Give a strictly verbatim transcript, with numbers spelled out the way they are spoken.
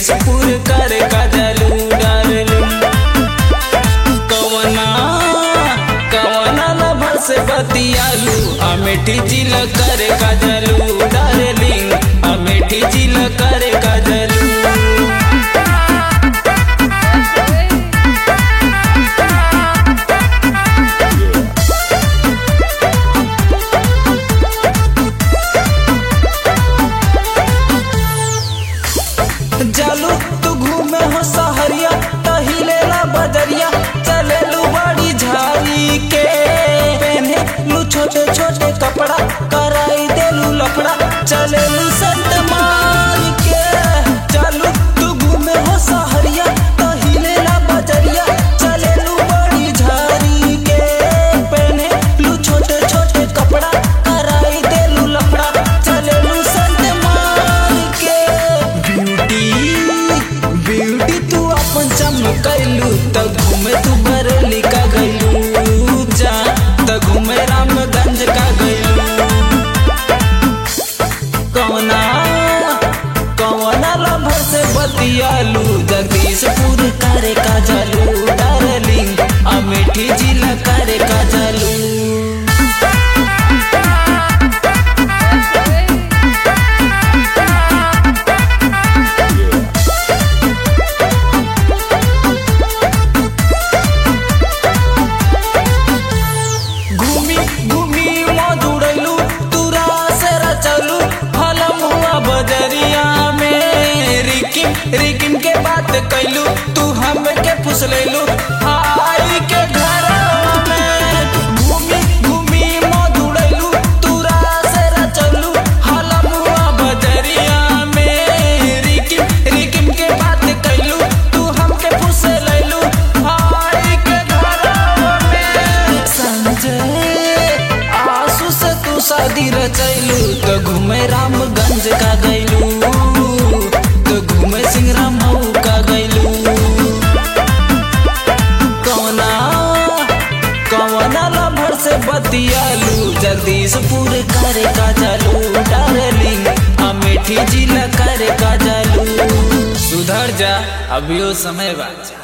जगदीशपुर करे काजलू डालू। कवना कवना लभर से बतियालू अमेठी जिला करे काजलू डार्लिंग, अमेठी जिला करे काजलू। जालू तू घूमे हो सहरिया तहिलेला बजरिया, चलेलू बड़ी झाड़ी के पहने लू छोटे छोटे कपड़ा, कराई देलू लफड़ा चलेलू संत मार के। जालू तू घूमे हो सहरिया तहिलेला बजरिया, चलेलू बड़ी झाड़ी के पहने लू छोटे छोटे कपड़ा, कराई देलू लफड़ा चलेलू संत मार के। ब्यूटी ब्यूटी तू अपन चमकैलू त घूमे तू बरेली का गैलू, जा त घूमे रामगंज का गैलू। कवना कवना लभर से बतियालू जगदीशपुर करे काजलू डार्लिंग, अमेठी जिला करे काजलू। रिकिम के बात कैलू तू हमके फुसलैलू आई के घर में, घूमी घूमी मधुड़ैलू तू रासे रचलू हलमुआ बजरिया में। रिकिम रिकिम के बात कैलू तू हमके फुसलैलू आई के घर में। संजय आंसू से तू शादी रचैलू तो घूमे रामगंज का गैलू, सिंगराम का गैलू। कवना कवना लभर से बतियालू जगदीशपुर करे काजलू डार्लिंग, अमेठी जिला करे काजलू। सुधर जा अभियो समय बाचा।